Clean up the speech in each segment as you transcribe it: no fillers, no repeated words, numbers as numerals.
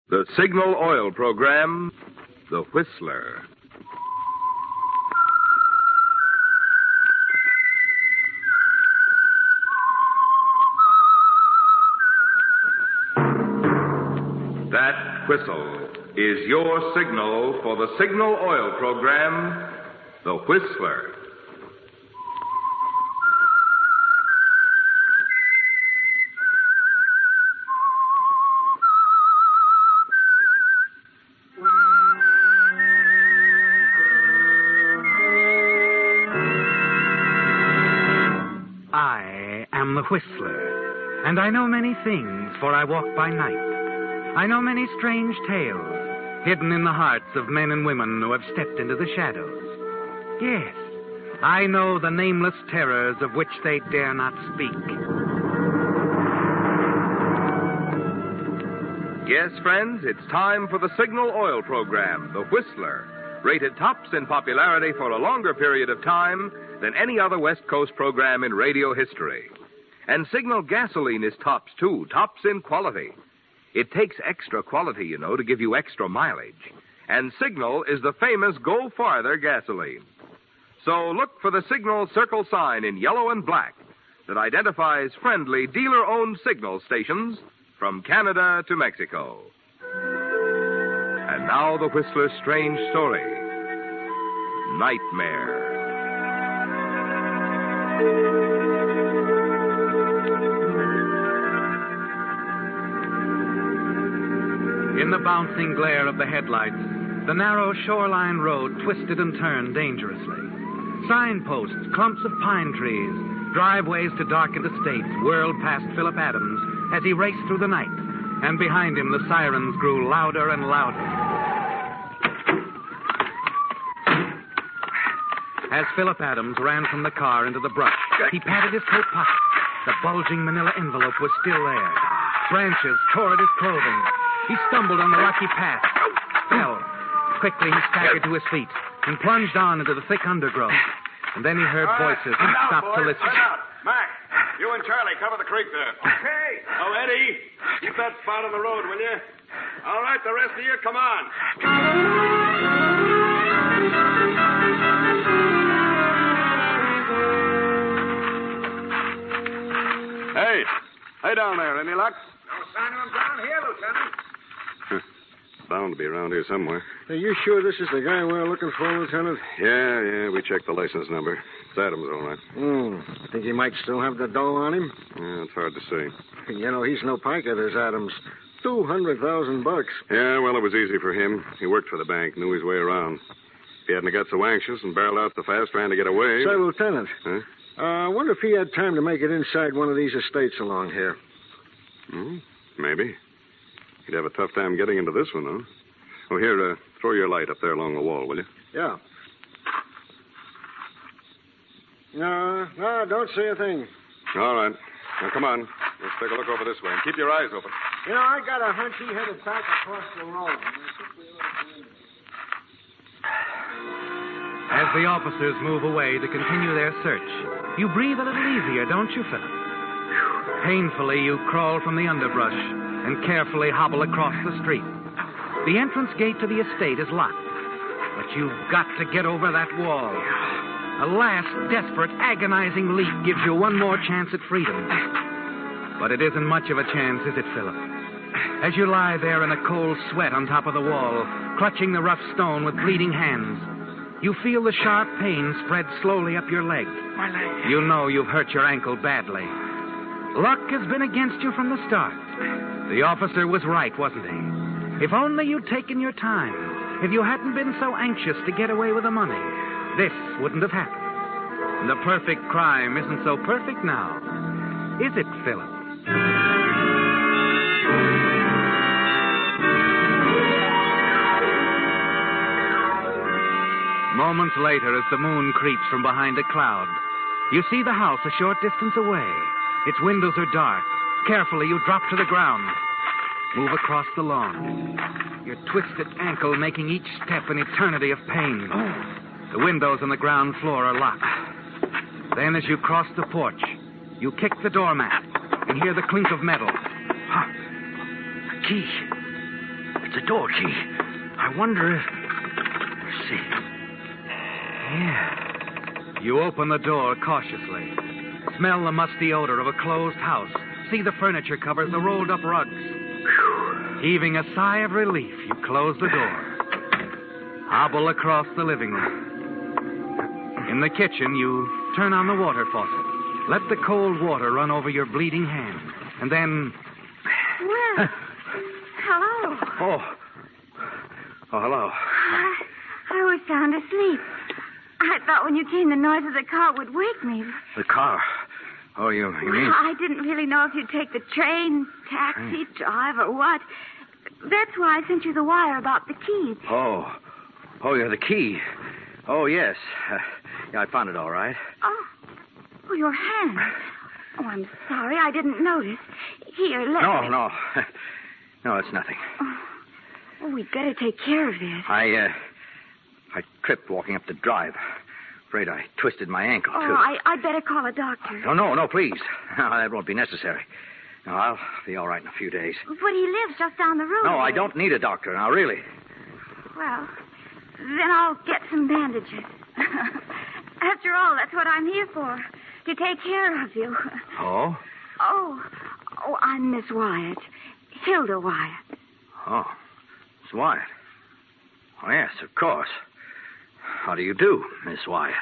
The Signal Oil program, The Whistler. That whistle is your signal for the Signal Oil program, The Whistler. I am the Whistler, and I know many things, for I walk by night. I know many strange tales, hidden in the hearts of men and women who have stepped into the shadows. Yes, I know the nameless terrors of which they dare not speak. Yes, friends, it's time for the Signal Oil program, The Whistler, rated tops in popularity for a longer period of time than any other West Coast program in radio history. And Signal gasoline is tops, too, tops in quality. It takes extra quality, you know, to give you extra mileage. And Signal is the famous Go Farther gasoline. So look for the Signal circle sign in yellow and black that identifies friendly dealer-owned Signal stations from Canada to Mexico. And now the Whistler's strange story, Nightmare. In the bouncing glare of the headlights, the narrow shoreline road twisted and turned dangerously. Signposts, clumps of pine trees, driveways to darkened estates whirled past Philip Adams as he raced through the night, and behind him the sirens grew louder and louder. As Philip Adams ran from the car into the brush, he patted his coat pocket. The bulging manila envelope was still there. Branches tore at his clothing. He stumbled on the rocky path, fell. Quickly, he staggered to his feet and plunged on into the thick undergrowth. And then he heard voices and stopped to listen. Spread out. Mac, you and Charlie cover the creek there. Okay. Oh, Eddie, keep that spot on the road, will you? All right, the rest of you, come on. Hey down there, any luck? No sign of him down here, Lieutenant. Bound to be around here somewhere. Are you sure this is the guy we're looking for, Lieutenant? Yeah, we checked the license number. It's Adams, all right. Think he might still have the dough on him? Yeah, it's hard to say. You know, he's no piker, there's Adams. $200,000. Yeah, well, it was easy for him. He worked for the bank, knew his way around. If he hadn't got so anxious and barreled out so fast trying to get away... Say, Lieutenant. Huh? I wonder if he had time to make it inside one of these estates along here. Maybe. He'd have a tough time getting into this one, though. Oh, here, throw your light up there along the wall, will you? Yeah. No, don't see a thing. All right. Now, come on. Let's take a look over this way. And keep your eyes open. You know, I got a hunch he headed back across the road. As the officers move away to continue their search, you breathe a little easier, don't you, Philip? Painfully, you crawl from the underbrush and carefully hobble across the street. The entrance gate to the estate is locked, but you've got to get over that wall. A last, desperate, agonizing leap gives you one more chance at freedom. But it isn't much of a chance, is it, Philip? As you lie there in a cold sweat on top of the wall, clutching the rough stone with bleeding hands, you feel the sharp pain spread slowly up your leg. My leg. You know you've hurt your ankle badly. Luck has been against you from the start. The officer was right, wasn't he? If only you'd taken your time, if you hadn't been so anxious to get away with the money, this wouldn't have happened. And the perfect crime isn't so perfect now, is it, Philip? Moments later, as the moon creeps from behind a cloud, you see the house a short distance away. Its windows are dark. Carefully, you drop to the ground. Move across the lawn. Your twisted ankle making each step an eternity of pain. The windows on the ground floor are locked. Then, as you cross the porch, you kick the doormat and hear the clink of metal. A key. The It's a door key. I wonder if... Let's see. Yeah. You open the door cautiously. Smell the musty odor of a closed house. See the furniture covers, the rolled-up rugs. Heaving a sigh of relief, you close the door. Hobble across the living room. In the kitchen, you turn on the water faucet. Let the cold water run over your bleeding hand. And then... Well, hello. Oh, hello. I was sound asleep. I thought when you came the noise of the car would wake me. The car. Oh, you mean... I didn't really know if you'd take the train, taxi, drive, or what. That's why I sent you the wire about the key. Oh, yeah, the key. Oh, yes. Yeah, I found it all right. Oh, your hand. Oh, I'm sorry. I didn't notice. Here, let me... No. No, it's nothing. Oh, we'd better take care of this. I tripped walking up the drive. Afraid I twisted my ankle, too. Oh, I'd better call a doctor. No, please. No, that won't be necessary. No, I'll be all right in a few days. But he lives just down the road. No, I don't need a doctor now, really. Well, then I'll get some bandages. After all, that's what I'm here for. To take care of you. Oh? Oh, I'm Miss Wyatt. Hilda Wyatt. Oh, Miss Wyatt. Oh, yes, of course. How do you do, Miss Wyatt?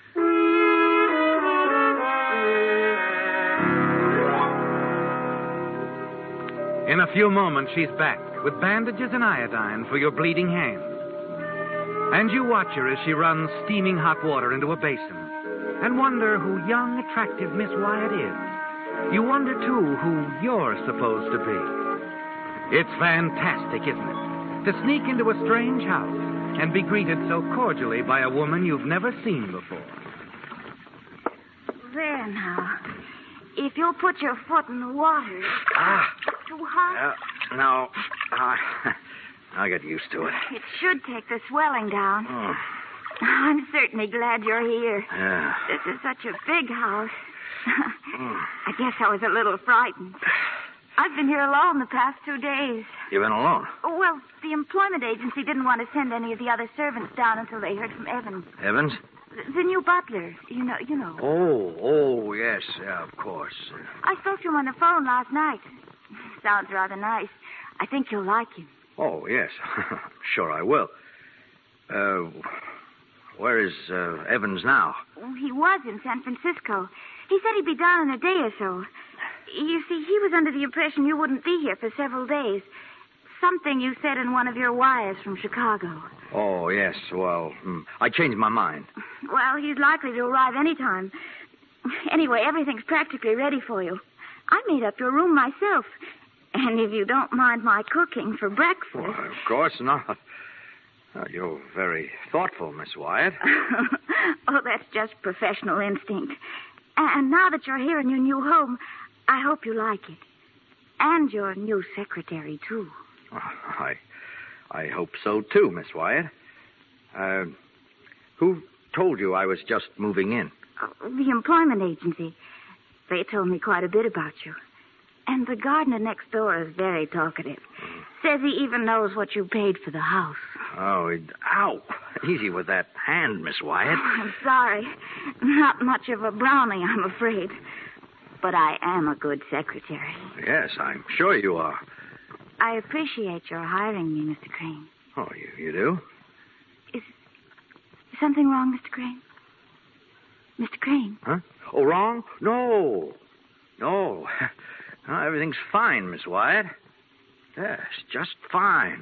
In a few moments, she's back with bandages and iodine for your bleeding hand. And you watch her as she runs steaming hot water into a basin and wonder who young, attractive Miss Wyatt is. You wonder, too, who you're supposed to be. It's fantastic, isn't it, to sneak into a strange house and be greeted so cordially by a woman you've never seen before. There now. If you'll put your foot in the water. Too hot? No. I'll get used to it. It should take the swelling down. Oh. I'm certainly glad you're here. Yeah. This is such a big house. I guess I was a little frightened. I've been here alone the past 2 days. You've been alone? Well, the employment agency didn't want to send any of the other servants down until they heard from Evans. Evans? The new butler. You know. Oh, yes. Yeah, of course. I spoke to him on the phone last night. Sounds rather nice. I think you'll like him. Oh, yes. Sure I will. Where is Evans now? He was in San Francisco. He said he'd be down in a day or so. You see, he was under the impression you wouldn't be here for several days. Something you said in one of your wires from Chicago. Oh, yes. Well, I changed my mind. Well, he's likely to arrive any time. Anyway, everything's practically ready for you. I made up your room myself. And if you don't mind my cooking for breakfast... Well, of course not. You're very thoughtful, Miss Wyatt. Oh, that's just professional instinct. And now that you're here in your new home, I hope you like it. And your new secretary, too. I hope so, too, Miss Wyatt. Who told you I was just moving in? The employment agency. They told me quite a bit about you. And the gardener next door is very talkative. Says he even knows what you paid for the house. Oh, ow. Easy with that hand, Miss Wyatt. Oh, I'm sorry. Not much of a brownie, I'm afraid. But I am a good secretary. Yes, I'm sure you are. I appreciate your hiring me, Mr. Crane. Oh, you do? Is something wrong, Mr. Crane? Mr. Crane? Huh? Oh, wrong? No. No, everything's fine, Miss Wyatt. Yes, just fine.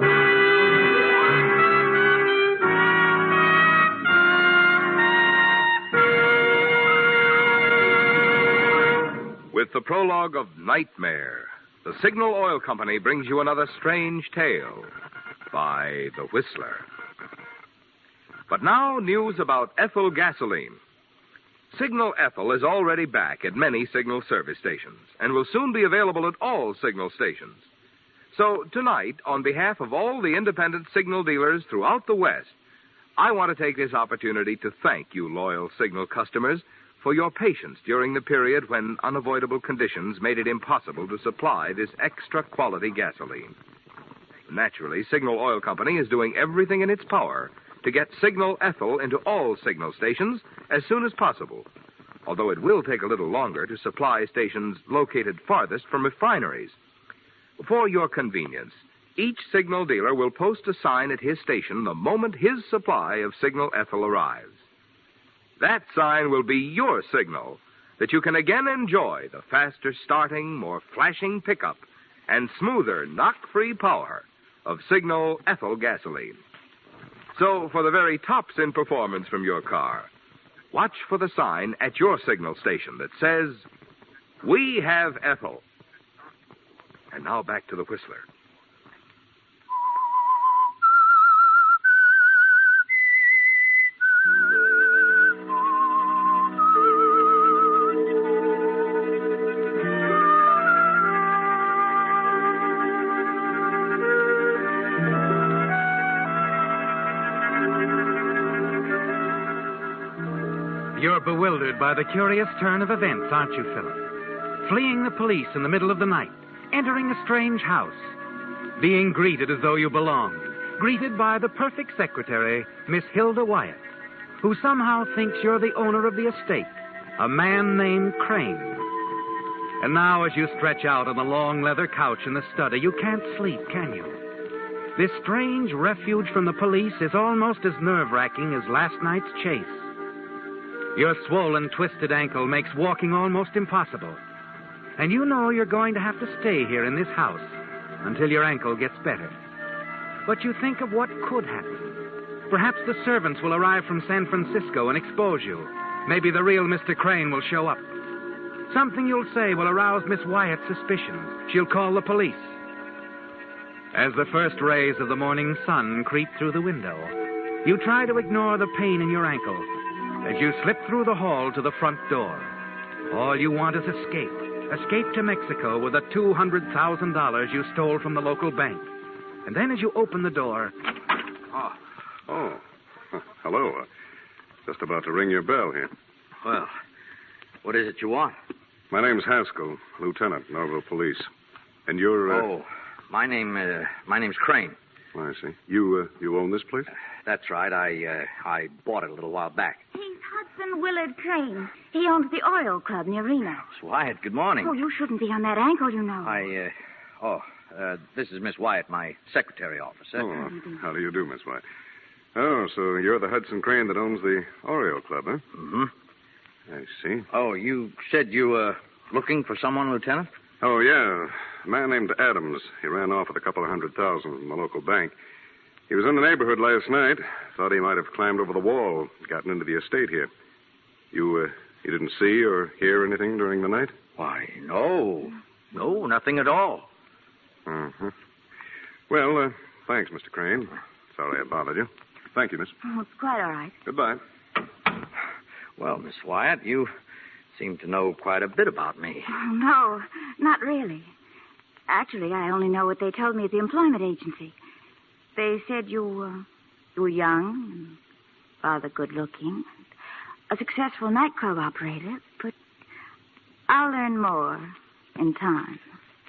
With the prologue of Nightmare, the Signal Oil Company brings you another strange tale by The Whistler. But now, news about Ethel gasoline. Signal Ethel is already back at many Signal service stations and will soon be available at all Signal stations. So tonight, on behalf of all the independent Signal dealers throughout the West, I want to take this opportunity to thank you loyal Signal customers for your patience during the period when unavoidable conditions made it impossible to supply this extra quality gasoline. Naturally, Signal Oil Company is doing everything in its power to get Signal Ethyl into all signal stations as soon as possible, although it will take a little longer to supply stations located farthest from refineries. For your convenience, each signal dealer will post a sign at his station the moment his supply of Signal Ethyl arrives. That sign will be your signal that you can again enjoy the faster starting, more flashing pickup and smoother knock-free power of Signal Ethyl gasoline. So, for the very tops in performance from your car, watch for the sign at your signal station that says, "We have ethyl." And now back to the Whistler. You're bewildered by the curious turn of events, aren't you, Philip? Fleeing the police in the middle of the night, entering a strange house, being greeted as though you belonged, greeted by the perfect secretary, Miss Hilda Wyatt, who somehow thinks you're the owner of the estate, a man named Crane. And now, as you stretch out on the long leather couch in the study, you can't sleep, can you? This strange refuge from the police is almost as nerve-wracking as last night's chase. Your swollen, twisted ankle makes walking almost impossible. And you know you're going to have to stay here in this house until your ankle gets better. But you think of what could happen. Perhaps the servants will arrive from San Francisco and expose you. Maybe the real Mr. Crane will show up. Something you'll say will arouse Miss Wyatt's suspicions. She'll call the police. As the first rays of the morning sun creep through the window, you try to ignore the pain in your ankle as you slip through the hall to the front door. All you want is escape. Escape to Mexico with the $200,000 you stole from the local bank. And then as you open the door... Oh. Hello. Just about to ring your bell here. Well, what is it you want? My name's Haskell, Lieutenant, Norville Police. And you're... my name's Crane. I see. You own this place? That's right. I bought it a little while back. He's Hudson Willard Crane. He owns the Oil Club near Reno. Miss Wyatt, good morning. Oh, you shouldn't be on that ankle, you know. This is Miss Wyatt, my secretary officer. Oh, how do you do, Miss Wyatt? Oh, so you're the Hudson Crane that owns the Oriole Club, huh? Mm-hmm. I see. Oh, you said you were looking for someone, Lieutenant? Oh, yeah. A man named Adams. He ran off with a couple of $100,000 from the local bank. He was in the neighborhood last night. Thought he might have climbed over the wall, gotten into the estate here. You didn't see or hear anything during the night? Why, no. No, nothing at all. Uh-huh. Well, thanks, Mr. Crane. Sorry I bothered you. Thank you, miss. Oh, it's quite all right. Goodbye. Well, Miss Wyatt, you seem to know quite a bit about me. Oh, no, not really. Actually, I only know what they told me at the employment agency. They said you were young and rather good-looking, a successful nightclub operator, but I'll learn more in time.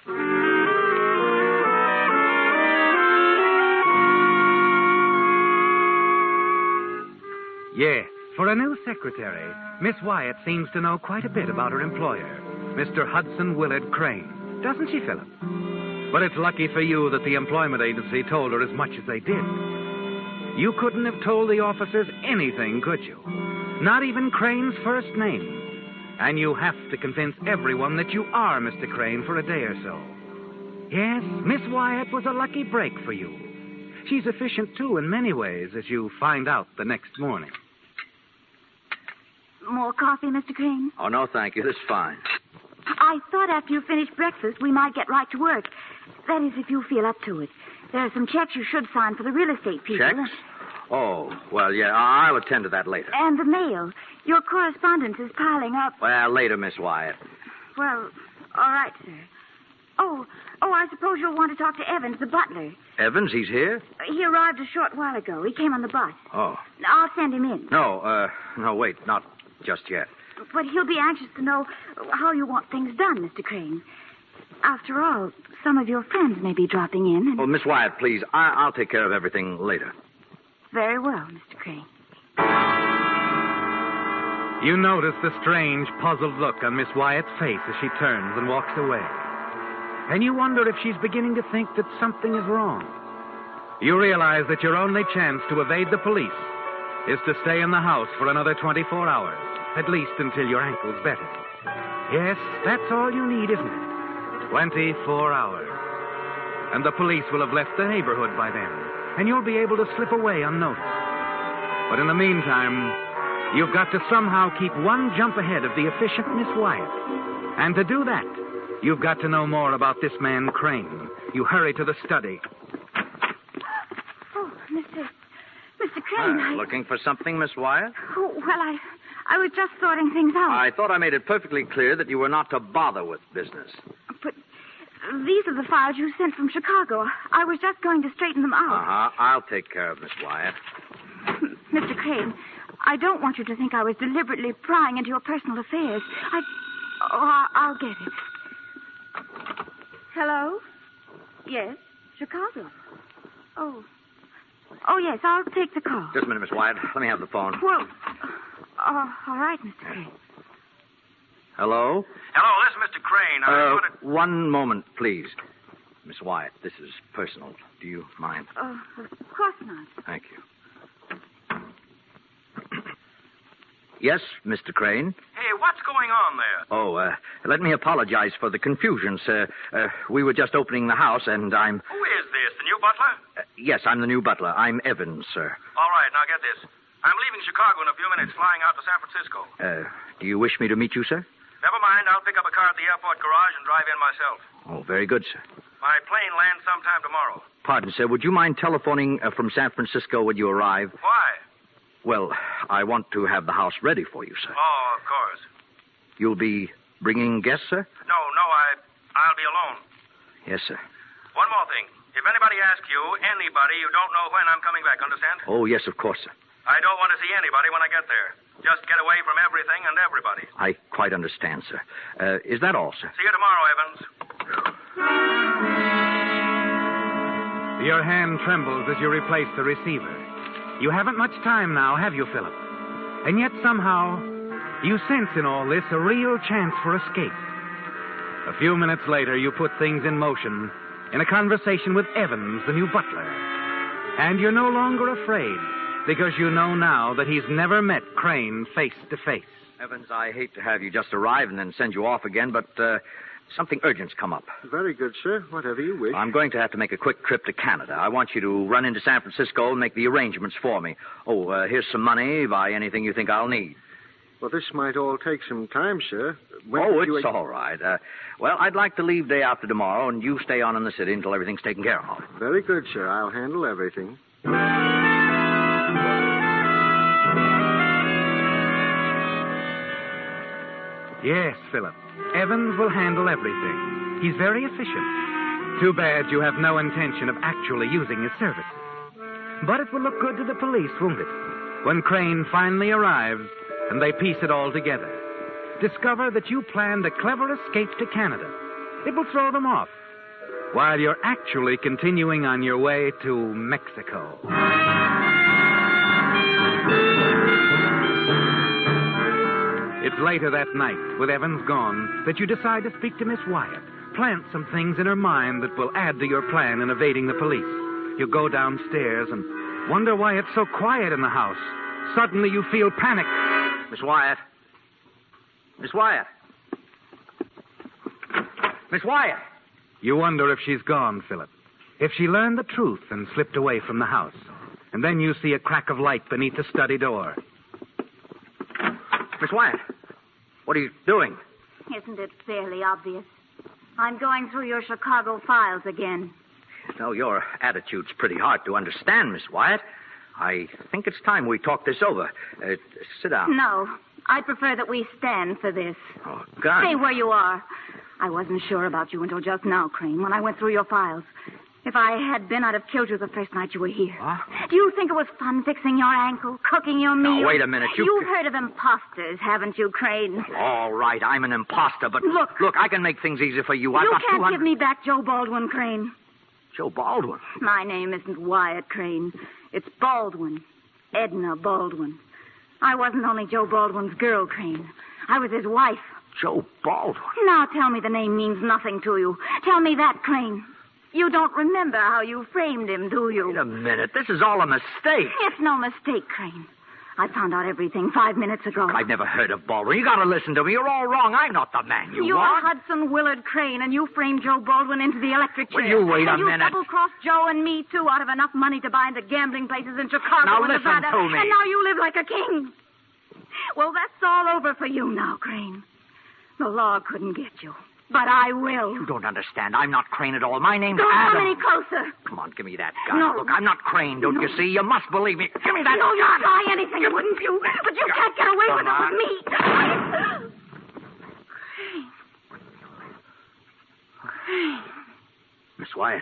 Yes, for a new secretary, Miss Wyatt seems to know quite a bit about her employer, Mr. Hudson Willard Crane. Doesn't she, Philip? But it's lucky for you that the employment agency told her as much as they did. You couldn't have told the officers anything, could you? Not even Crane's first name. And you have to convince everyone that you are Mr. Crane for a day or so. Yes, Miss Wyatt was a lucky break for you. She's efficient, too, in many ways, as you find out the next morning. More coffee, Mr. Crane? Oh, no, thank you. This is fine. I thought after you finished breakfast, we might get right to work. That is, if you feel up to it. There are some checks you should sign for the real estate people. Checks? Oh, well, yeah, I'll attend to that later. And the mail. Your correspondence is piling up. Well, later, Miss Wyatt. Well, all right, sir. Oh, I suppose you'll want to talk to Evans, the butler. Evans, he's here? He arrived a short while ago. He came on the bus. Oh. I'll send him in. No, wait, not just yet. But he'll be anxious to know how you want things done, Mr. Crane. After all, some of your friends may be dropping in. And... Oh, Miss Wyatt, please. I'll take care of everything later. Very well, Mr. Crane. You notice the strange, puzzled look on Miss Wyatt's face as she turns and walks away. And you wonder if she's beginning to think that something is wrong. You realize that your only chance to evade the police is to stay in the house for another 24 hours, at least until your ankle's better. Yes, that's all you need, isn't it? 24 hours. And the police will have left the neighborhood by then, and you'll be able to slip away unnoticed. But in the meantime, you've got to somehow keep one jump ahead of the efficient Miss Wyatt. And to do that, you've got to know more about this man, Crane. You hurry to the study. Oh, Mr. Crane, Looking for something, Miss Wyatt? Oh, well, I was just sorting things out. I thought I made it perfectly clear that you were not to bother with business. But these are the files you sent from Chicago. I was just going to straighten them out. Uh-huh. I'll take care of Miss Wyatt. Mr. Crane, I don't want you to think I was deliberately prying into your personal affairs. I'll get it. Hello? Yes, Chicago. Oh, yes, I'll take the call. Just a minute, Miss Wyatt. Let me have the phone. Well, all right, Mr. Crane. Hello? Hello, this is Mr. Crane. One moment, please. Miss Wyatt, this is personal. Do you mind? Of course not. Thank you. Yes, Mr. Crane? Hey, what's going on there? Oh, let me apologize for the confusion, sir. We were just opening the house, and I'm... Who is this, the new butler? Yes, I'm the new butler. I'm Evans, sir. All right, now get this. I'm leaving Chicago in a few minutes, flying out to San Francisco. Do you wish me to meet you, sir? Never mind, I'll pick up a car at the airport garage and drive in myself. Oh, very good, sir. My plane lands sometime tomorrow. Pardon, sir. Would you mind telephoning from San Francisco when you arrive? Why? Well, I want to have the house ready for you, sir. Oh, of course. You'll be bringing guests, sir? No, I'll be alone. Yes, sir. One more thing. If anybody asks you, you don't know when I'm coming back, understand? Oh, yes, of course, sir. I don't want to see anybody when I get there. Just get away from everything and everybody. I quite understand, sir. Is that all, sir? See you tomorrow, Evans. Your hand trembles as you replace the receiver. You haven't much time now, have you, Philip? And yet somehow, you sense in all this a real chance for escape. A few minutes later, you put things in motion in a conversation with Evans, the new butler. And you're no longer afraid, because you know now that he's never met Crane face to face. Evans, I hate to have you just arrive and then send you off again, but something urgent's come up. Very good, sir. Whatever you wish. I'm going to have to make a quick trip to Canada. I want you to run into San Francisco and make the arrangements for me. Oh, here's some money. Buy anything you think I'll need. Well, this might all take some time, sir. It's all right. Well, I'd like to leave day after tomorrow, and you stay on in the city until everything's taken care of. Very good, sir. I'll handle everything. Yes, Philip. Evans will handle everything. He's very efficient. Too bad you have no intention of actually using his services. But it will look good to the police, won't it? When Crane finally arrives and they piece it all together. Discover that you planned a clever escape to Canada. It will throw them off, while you're actually continuing on your way to Mexico. It's later that night, with Evans gone, that you decide to speak to Miss Wyatt. Plant some things in her mind that will add to your plan in evading the police. You go downstairs and wonder why it's so quiet in the house. Suddenly you feel panic. Miss Wyatt. Miss Wyatt. Miss Wyatt. You wonder if she's gone, Philip. If she learned the truth and slipped away from the house. And then you see a crack of light beneath the study door. Miss Wyatt, what are you doing? Isn't it fairly obvious? I'm going through your Chicago files again. No, your attitude's pretty hard to understand, Miss Wyatt. I think it's time we talk this over. Sit down. No, I prefer that we stand for this. Oh, God. Stay where you are. I wasn't sure about you until just now, Crane, when I went through your files. If I had been, I'd have killed you the first night you were here. What? Do you think it was fun fixing your ankle, cooking your meal? Now, wait a minute. You've heard of imposters, haven't you, Crane? All right, I'm an imposter, but... Look, I can make things easy for you. You can't give me back Joe Baldwin, Crane. Joe Baldwin? My name isn't Wyatt Crane. It's Baldwin. Edna Baldwin. I wasn't only Joe Baldwin's girl, Crane. I was his wife. Joe Baldwin? Now tell me the name means nothing to you. Tell me that, Crane. You don't remember how you framed him, do you? Wait a minute. This is all a mistake. It's no mistake, Crane. I found out everything 5 minutes ago. I've never heard of Baldwin. You got to listen to me. You're all wrong. I'm not the man you You're want. Hudson Willard Crane, and you framed Joe Baldwin into the electric chair. Will you wait a and minute? You double-crossed Joe and me, too, out of enough money to buy into gambling places in Chicago Now and listen Nevada. to me. And now you live like a king. Well, that's all over for you now, Crane. The law couldn't get you. But I will. You don't understand. I'm not Crane at all. My name's Don't Adam. come any closer. Come on, give me that gun. No. Look, I'm not Crane, don't you see? You must believe me. Give me that No, gun. you'd try anything, wouldn't you? But you can't get away with it with me. Miss Wyatt.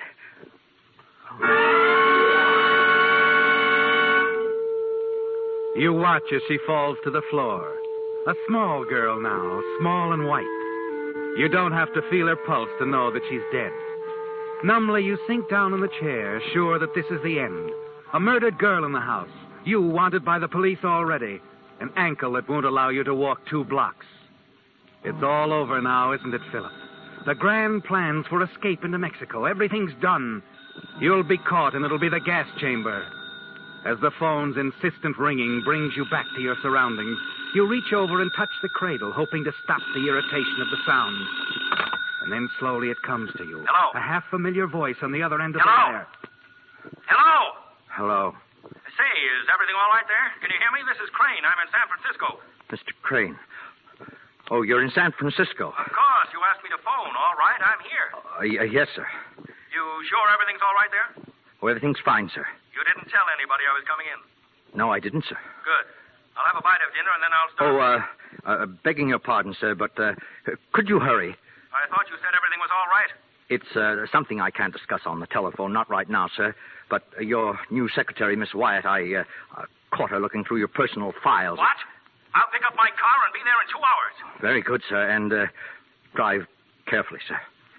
You watch as she falls to the floor. A small girl now, small and white. You don't have to feel her pulse to know that she's dead. Numbly, you sink down in the chair, sure that this is the end. A murdered girl in the house. You wanted by the police already. An ankle that won't allow you to walk 2 blocks. It's all over now, isn't it, Philip? The grand plans for escape into Mexico. Everything's done. You'll be caught, and it'll be the gas chamber. As the phone's insistent ringing brings you back to your surroundings, you reach over and touch the cradle, hoping to stop the irritation of the sound. And then slowly it comes to you. Hello? A half-familiar voice on the other end of Hello? the wire. Hello? Hello. Say, is everything all right there? Can you hear me? This is Crane. I'm in San Francisco. Mr. Crane. Oh, you're in San Francisco. Of course. You asked me to phone. All right, I'm here. Yes, sir. You sure everything's all right there? Oh, everything's fine, sir. You didn't tell anybody I was coming in. No, I didn't, sir. Good. I'll have a bite of dinner, and then I'll start... Begging your pardon, sir, but could you hurry? I thought you said everything was all right. It's something I can't discuss on the telephone, not right now, sir. But your new secretary, Miss Wyatt, I caught her looking through your personal files. What? I'll pick up my car and be there in 2 hours. Very good, sir, and drive carefully, sir.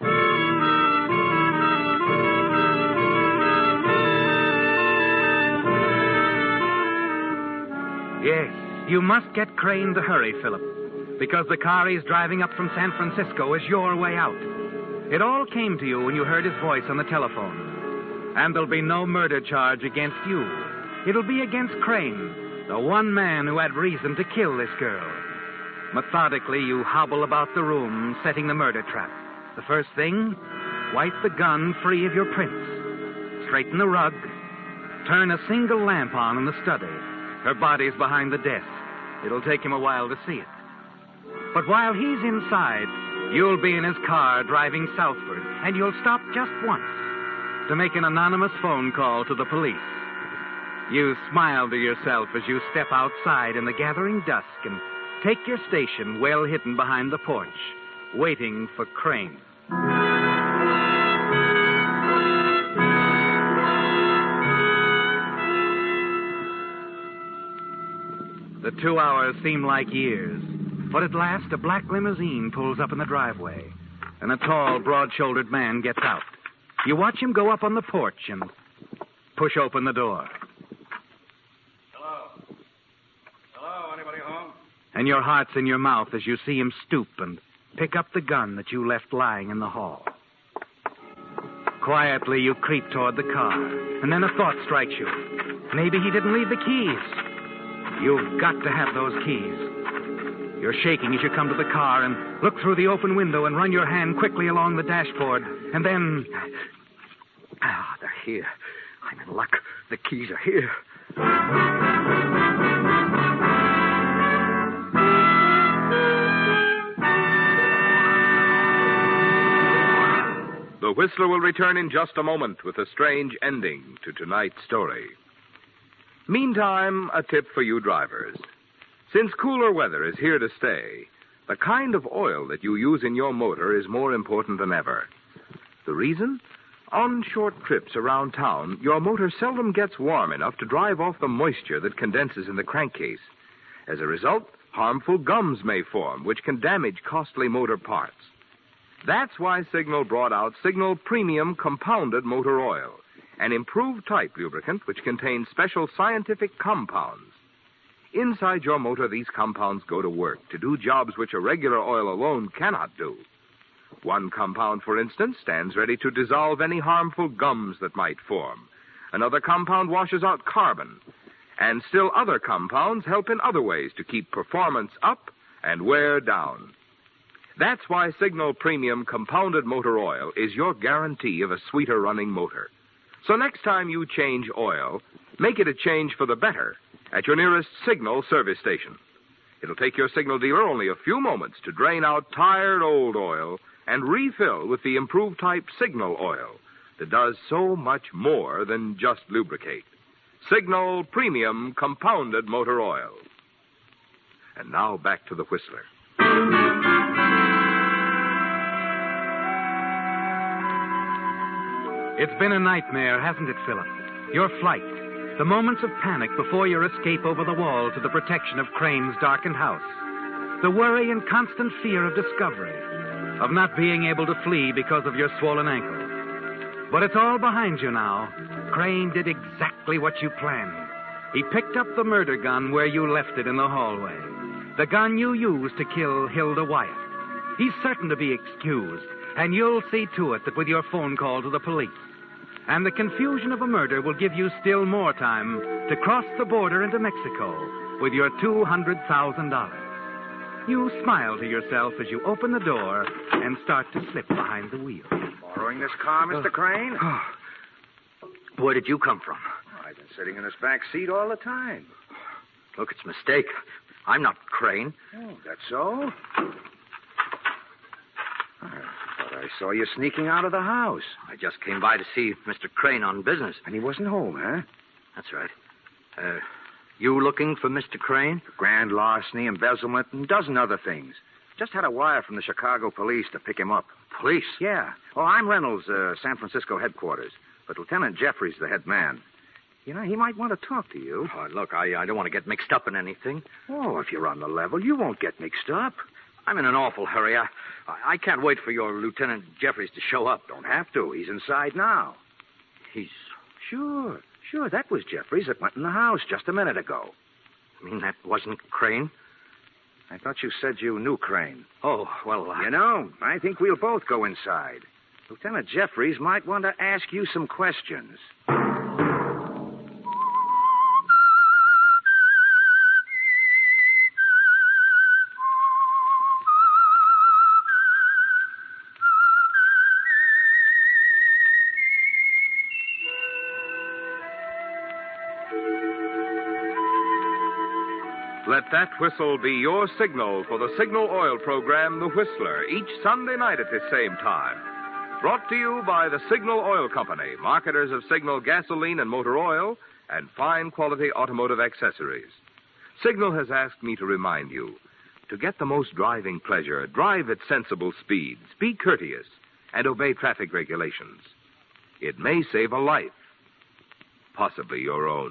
Yes, you must get Crane to hurry, Philip, because the car he's driving up from San Francisco is your way out. It all came to you when you heard his voice on the telephone. And there'll be no murder charge against you. It'll be against Crane, the one man who had reason to kill this girl. Methodically, you hobble about the room, setting the murder trap. The first thing, wipe the gun free of your prints. Straighten the rug. Turn a single lamp on in the study. Her body's behind the desk. It'll take him a while to see it. But while he's inside, you'll be in his car driving southward, and you'll stop just once to make an anonymous phone call to the police. You smile to yourself as you step outside in the gathering dusk and take your station well hidden behind the porch, waiting for Crane. The 2 hours seem like years, but at last a black limousine pulls up in the driveway, and a tall, broad-shouldered man gets out. You watch him go up on the porch and push open the door. Hello? Hello? Anybody home? And your heart's in your mouth as you see him stoop and pick up the gun that you left lying in the hall. Quietly, you creep toward the car, and then a thought strikes you. Maybe he didn't leave the keys. You've got to have those keys. You're shaking as you come to the car and look through the open window and run your hand quickly along the dashboard. And then... they're here. I'm in luck. The keys are here. The Whistler will return in just a moment with a strange ending to tonight's story. Meantime, a tip for you drivers. Since cooler weather is here to stay, the kind of oil that you use in your motor is more important than ever. The reason? On short trips around town, your motor seldom gets warm enough to drive off the moisture that condenses in the crankcase. As a result, harmful gums may form, which can damage costly motor parts. That's why Signal brought out Signal Premium Compounded Motor Oil, an improved type lubricant which contains special scientific compounds. Inside your motor, these compounds go to work to do jobs which a regular oil alone cannot do. One compound, for instance, stands ready to dissolve any harmful gums that might form. Another compound washes out carbon. And still other compounds help in other ways to keep performance up and wear down. That's why Signal Premium Compounded Motor Oil is your guarantee of a sweeter running motor. So next time you change oil, make it a change for the better at your nearest Signal service station. It'll take your Signal dealer only a few moments to drain out tired old oil and refill with the improved type Signal oil that does so much more than just lubricate. Signal Premium Compounded Motor Oil. And now back to the Whistler. It's been a nightmare, hasn't it, Philip? Your flight, the moments of panic before your escape over the wall to the protection of Crane's darkened house, the worry and constant fear of discovery, of not being able to flee because of your swollen ankle. But it's all behind you now. Crane did exactly what you planned. He picked up the murder gun where you left it in the hallway. The gun you used to kill Hilda Wyatt. He's certain to be excused, and you'll see to it that with your phone call to the police. And the confusion of a murder will give you still more time to cross the border into Mexico with your $200,000. You smile to yourself as you open the door and start to slip behind the wheel. Borrowing this car, Mr. Crane? Where did you come from? I've been sitting in this back seat all the time. Look, it's a mistake. I'm not Crane. Oh, that's so? I thought I saw you sneaking out of the house. I just came by to see Mr. Crane on business. And he wasn't home, huh? That's right. You looking for Mr. Crane? Grand larceny, embezzlement, and a dozen other things. Just had a wire from the Chicago police to pick him up. Police? Yeah. Oh, I'm Reynolds, San Francisco headquarters. But Lieutenant Jeffries, the head man. You know, he might want to talk to you. Oh, look, I don't want to get mixed up in anything. Oh, if you're on the level, you won't get mixed up. I'm in an awful hurry. I can't wait for your Lieutenant Jeffries to show up. Don't have to. He's inside now. He's... Sure, that was Jeffries that went in the house just a minute ago. You mean that wasn't Crane? I thought you said you knew Crane. Oh, well... You know, I think we'll both go inside. Lieutenant Jeffries might want to ask you some questions. Let that whistle be your signal for the Signal Oil program, The Whistler, each Sunday night at this same time. Brought to you by the Signal Oil Company, marketers of Signal gasoline and motor oil and fine quality automotive accessories. Signal has asked me to remind you, to get the most driving pleasure, drive at sensible speeds, be courteous, and obey traffic regulations. It may save a life, possibly your own.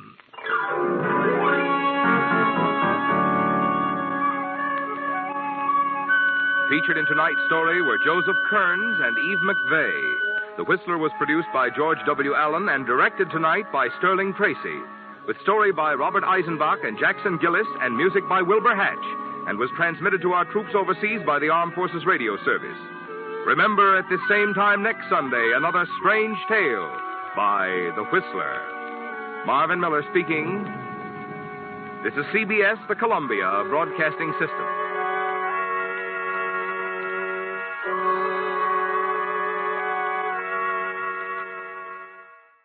Featured in tonight's story were Joseph Kearns and Eve McVeigh. The Whistler was produced by George W. Allen and directed tonight by Sterling Tracy, with story by Robert Eisenbach and Jackson Gillis and music by Wilbur Hatch, and was transmitted to our troops overseas by the Armed Forces Radio Service. Remember, at this same time next Sunday, another strange tale by The Whistler. Marvin Miller speaking. This is CBS, the Columbia Broadcasting System.